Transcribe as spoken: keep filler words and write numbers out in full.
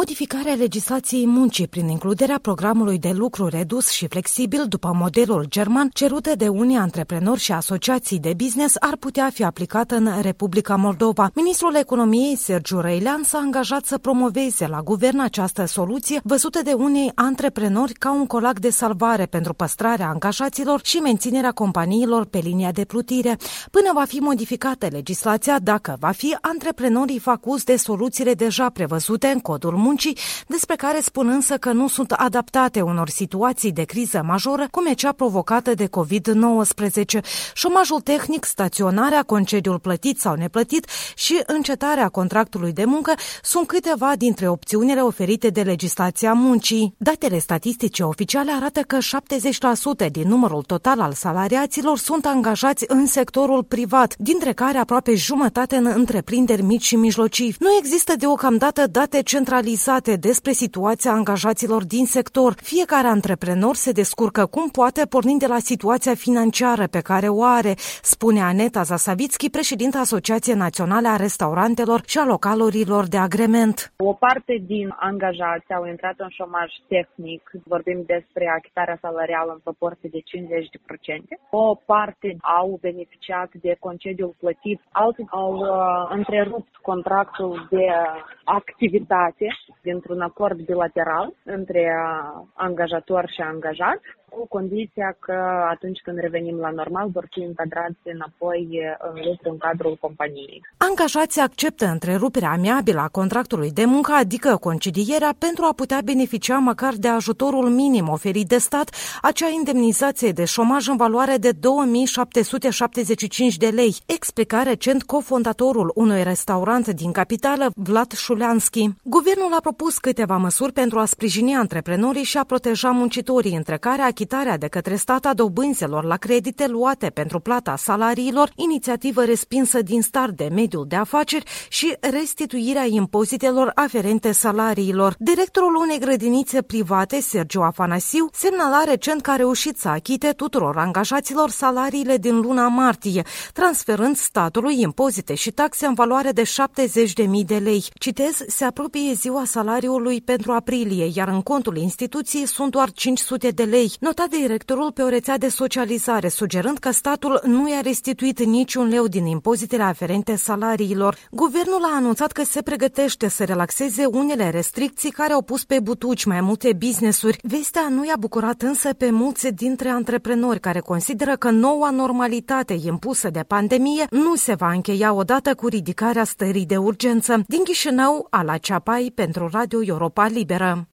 Modificarea legislației muncii prin includerea programului de lucru redus și flexibil după modelul german, cerute de unii antreprenori și asociații de business, ar putea fi aplicată în Republica Moldova. Ministrul Economiei, Sergiu Răilean, s-a angajat să promoveze la guvern această soluție, văzută de unii antreprenori ca un colac de salvare pentru păstrarea angajaților și menținerea companiilor pe linia de plutire. Până va fi modificată legislația, dacă va fi, antreprenorii fac uz de soluțiile deja prevăzute în codul muncii, despre care spun însă că nu sunt adaptate unor situații de criză majoră, cum e cea provocată de covid nouăsprezece. Șomajul tehnic, staționarea, concediul plătit sau neplătit și încetarea contractului de muncă sunt câteva dintre opțiunile oferite de legislația muncii. Datele statistice oficiale arată că șaptezeci la sută din numărul total al salariaților sunt angajați în sectorul privat, dintre care aproape jumătate în întreprinderi mici și mijlocii. Nu există deocamdată date centralizate despre situația angajaților din sector. Fiecare antreprenor se descurcă cum poate, pornind de la situația financiară pe care o are, spune Aneta Zasavitski, președinta Asociației Naționale a Restaurantelor și a Localurilor de Agrement. O parte din angajați au intrat în șomaj tehnic, vorbim despre achitarea salarială în proporție de cincizeci la sută. O parte au beneficiat de concediul plătit, alții au uh, întrerupt contractul de activitate dintr-un acord bilateral între angajator și angajat, cu condiția că atunci când revenim la normal vor fi încadrați înapoi în lucru în cadrul companiei. Angajații acceptă întreruperea amiabilă a contractului de muncă, adică concedierea, pentru a putea beneficia măcar de ajutorul minim oferit de stat, acea indemnizație de șomaj în valoare de două mii șapte sute șaptezeci și cinci de lei, explica recent cofondatorul unui restaurant din capitală, Vlad Șuleanski. Guvernul a propus câteva măsuri pentru a sprijini antreprenorii și a proteja muncitorii, între care achitarea de către stat a dobânzelor la credite luate pentru plata salariilor, inițiativă respinsă din start de mediul de afaceri, și restituirea impozitelor aferente salariilor. Directorul unei grădinițe private, Sergiu Afanasiu, semnala recent că a reușit să achite tuturor angajaților salariile din luna martie, transferând statului impozite și taxe în valoare de șaptezeci de mii de lei. Citez, se apropie ziua salariului pentru aprilie, iar în contul instituției sunt doar cinci sute de lei, nota directorul pe o rețea de socializare, sugerând că statul nu i-a restituit niciun leu din impozitele aferente salariilor. Guvernul a anunțat că se pregătește să relaxeze unele restricții care au pus pe butuci mai multe business-uri. Vestea nu i-a bucurat însă pe mulți dintre antreprenori, care consideră că noua normalitate impusă de pandemie nu se va încheia odată cu ridicarea stării de urgență. Din Chișinău, Ala Ceapai pentru Radio Europa Liberă.